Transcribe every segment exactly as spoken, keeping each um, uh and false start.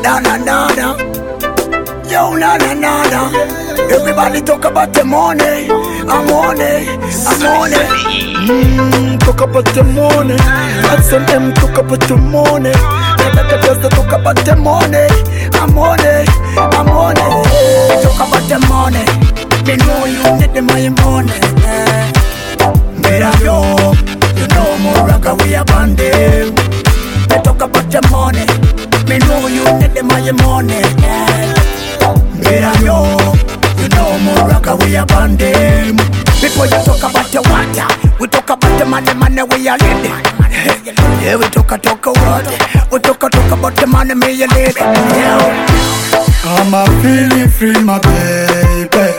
Na na na na. Yo, na na na na. Everybody talk about the money. I'm money, I'm money. Mmm, talk about the money. Lots of them talk about the money. Just talk about the money. I'm money, I'm money. Talk about the money. Me know you need the money, money. Mera yo, you know more ragga we a bandem. Me talk about the money. Me know you need the money, money. Mera yo, you know more ragga we a bandem. Before you talk about the water, we talk about the money, money we a living. Yeah, we talk a talk a word. We talk a talk about the money me a living. Yeah. I'm a feeling free, my baby.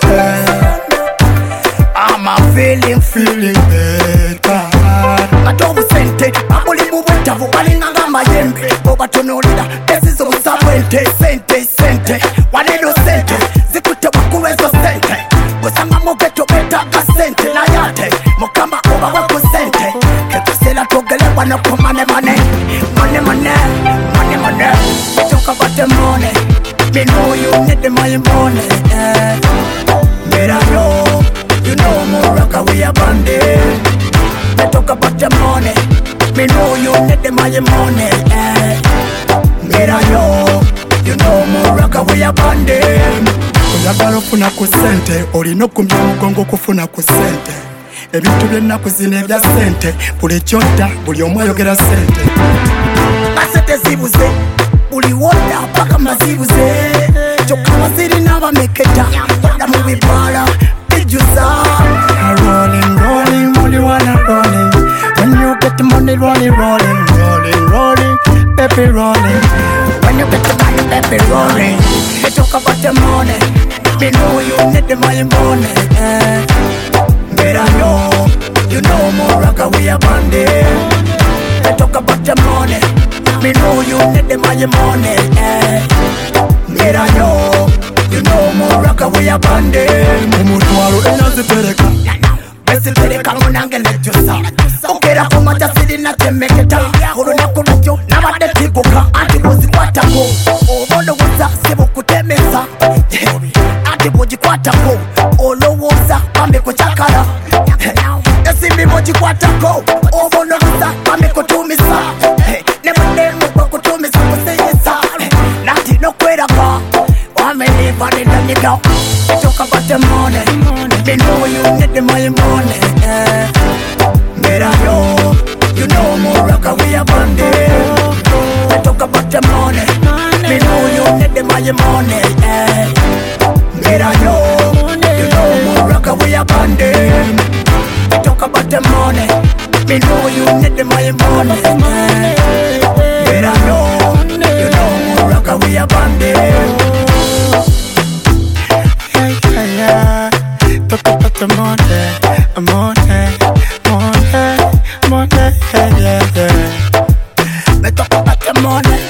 I'm a feeling, feeling better. I don't send it. I believe we went to Wali Nanga Mayembe. Over to no leader. This is what's up. Sente, sente, sente. Wale no sente. Zikute wakuwezo sente. Busanga mogeto beta kasente. Na yate. Mokamba oba wako sente. Kekusela togele wana kwa money, money. Money, money. Money, money. We talk about the money. Me know you need the money, money. Yeah. Mera yo. You know more ragga we a bandit. Me talk about the money. Me know you need the money, money. Eh. Mera yo, you know more ragga we a bandit. Oyagala ofuna ku sente, olina okumya omugongo kufuna ku sente. Ebintu byonna kuzina ebya sente, buli kyodda buli omu ayogera sente. Kasente zibuze, buli wodda paka mazibuze. Kyokka bazirina bameketa, wadda mu bibala. Rolling, rolling, money wanna rolling. When you get the money, rolling, rolling, rolling, rolling, baby rolling. When you get the money, baby rolling. They talk about the money. Me know you need the money, money. Eh. Better know, you know more ragga we a bandit. They talk about the money. Me know you need the money, money. Eh. Better know. You know more ragga we a bandit. Umutwalo enazitereka Besitereka munangele jusa Okera kumata siri na temeketa Uruna kurujo na wade tiguka Anti bozi kwata ko Obono wuza sibu kutemesa Anti boji kwata ko Olo wuza kame kuchakara Esi mi boji kwata ko Obono wuza kame kutumisa Nemo nemo kwa kutumisa kuseyesa Nati no kwera kwa Wame liva ni nani go Talk about the money. Me know you need the money, money. Eh. Mera yo, you know more ragga we a bandit. Talk about the money. Me know you need the money, money. Eh. Mera yo, you know more ragga we a bandit. Talk about the money. Me know you need the money, money. Eh. Mera yo, you know more ragga we a bandit. Talk about the money, money, money, money, yeah, yeah. Me talk about the money.